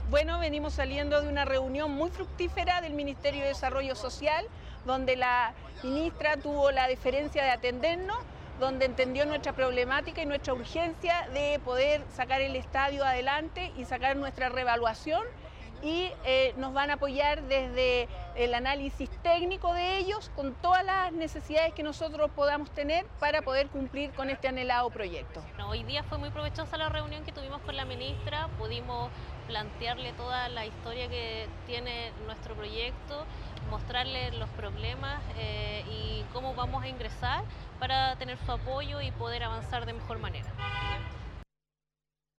Bueno, venimos saliendo de una reunión muy fructífera del Ministerio de Desarrollo Social, donde la ministra tuvo la deferencia de atendernos, donde entendió nuestra problemática y nuestra urgencia de poder sacar el estadio adelante y sacar nuestra reevaluación, y nos van a apoyar desde el análisis técnico de ellos con todas las necesidades que nosotros podamos tener para poder cumplir con este anhelado proyecto. Hoy día fue muy provechosa la reunión que tuvimos con la ministra, pudimos plantearle toda la historia que tiene nuestro proyecto, mostrarle los problemas y cómo vamos a ingresar para tener su apoyo y poder avanzar de mejor manera.